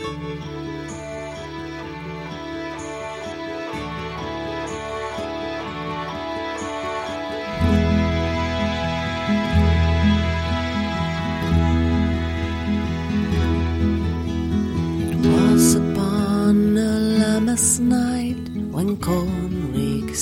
It was upon a Lammas night when corn reeks